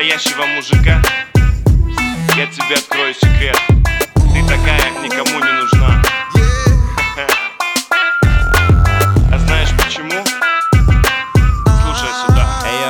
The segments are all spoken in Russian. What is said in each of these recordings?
настоящего мужика, я тебе открою секрет. Ты такая, никому не нужна. А знаешь почему? Слушай сюда.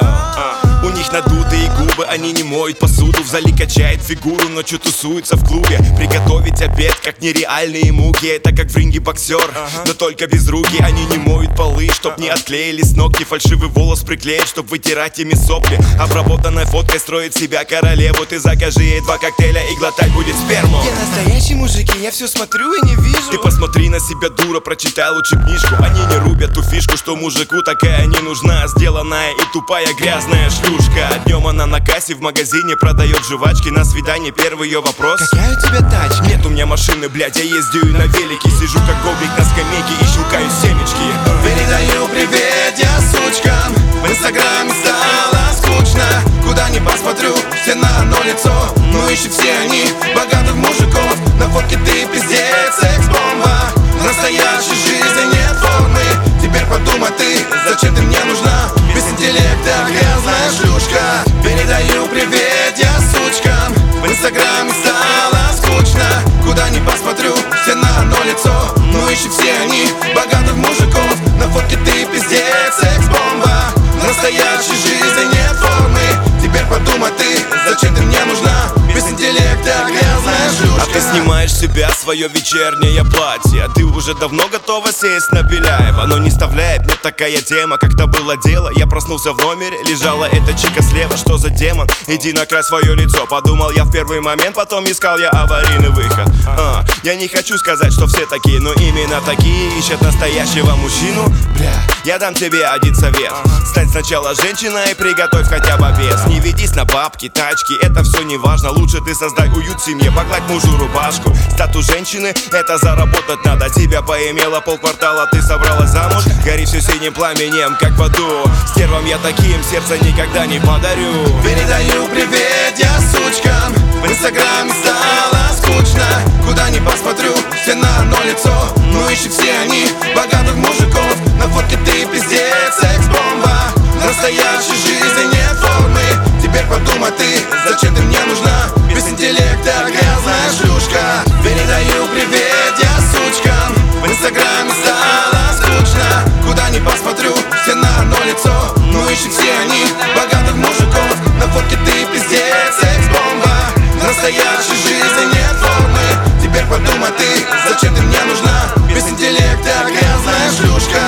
У них надутые губы, они не моют посуду. В зале качает фигуру, ночью тусуются в клубе. Приготовить обед, как нереальные муки. Это как в ринге боксер, но только без руки. Они не моют полы, чтоб не отклеились ногти. Фальшивый волос приклеить, чтоб вытирать ими сопли. Обработанной фоткой строит себя королеву. Ты закажи ей 2 коктейля и глотать будет сперму. Я настоящий мужик, и я все смотрю и не вижу. Ты посмотри на себя, дура, прочитай лучше книжку. Они не рубят ту фишку, что мужику такая не нужна. Сделанная и тупая грязная шлюшка. Днем она на кассе в магазине продает жвачки. На свидание первый ее вопрос: какая у тебя тачка? Нет у меня машины, блядь, я ездю и на велике. Сижу как гоблик на скамейке и щелкаю семечки. Передаю привет я сучкам. В инстаграме стало скучно. Куда ни посмотрю, все на одно лицо. Ну ищи все они богатых мужиков. На фотке ты пиздец, секс-бомба. В настоящей жизни нет формы. Теперь подумай ты, зачем ты мне нужна? Без интеллекта грязная шлюшка. Передаю привет я сучкам. В инстаграме стало скучно. Куда ни посмотрю, все на одно лицо. Ну ищи все они богатых мужиков. На фотке ты пиздец, секс-бомба. В настоящей жизни нет формы. Теперь подумай ты, зачем ты мне нужна? Без интеллекта грязная шлюшка. А ты снимаешь с себя свое вечернее платье. Ты уже давно готова сесть на Беляева, но не вставляет мне такая тема. Как-то было дело, я проснулся в номере, лежала эта чика слева. Что за демон? Иди накрась свое лицо. Подумал я в первый момент, потом искал я аварийный выход. Я не хочу сказать, что все такие, но именно такие ищут настоящего мужчину. Бля, я дам тебе один совет: стань сначала женщиной и приготовь хотя бы вес. Не ведись на бабки, тачки, это все не важно. Лучше ты создай уют в семье, погладь мужу рубашку. Статус женщины — это заработать надо. Тебя поимела полквартала, ты собралась замуж. Гори все синим пламенем, как в аду. Стервам я таким сердце никогда не подарю. Передаю привет я сучкам. В инстаграме стало скучно. Куда ни посмотрю, все на одно лицо. Ну ищи все они богатых мужиков. На фотке ты пиздец, секс-бомба. В настоящей жизни нет формы. Теперь подумай ты, зачем ты мне нужна? Без интеллекта грязная шлюшка. Передаю привет я сучкам. В инстаграме стало скучно. Куда ни посмотрю, все на одно лицо. Ну ищи все они богатых мужиков. На фотке ты пиздец, секс-бомба. В настоящей жизни нет формы. Теперь подумай ты, зачем ты мне нужна? Без интеллекта грязная шлюшка.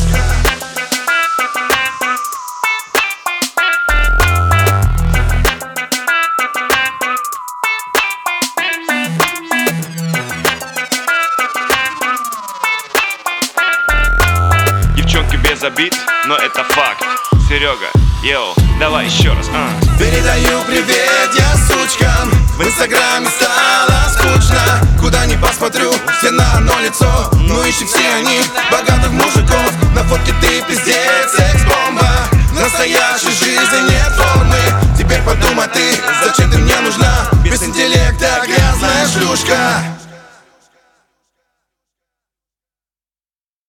Девчонки без обид, но это факт. Серега, йоу, давай еще раз. Передаю привет я сучкам. В инстаграме стало скучно. Куда ни посмотрю, все на одно лицо. Ну ищи все они богатых мужиков. На фотке ты пиздец,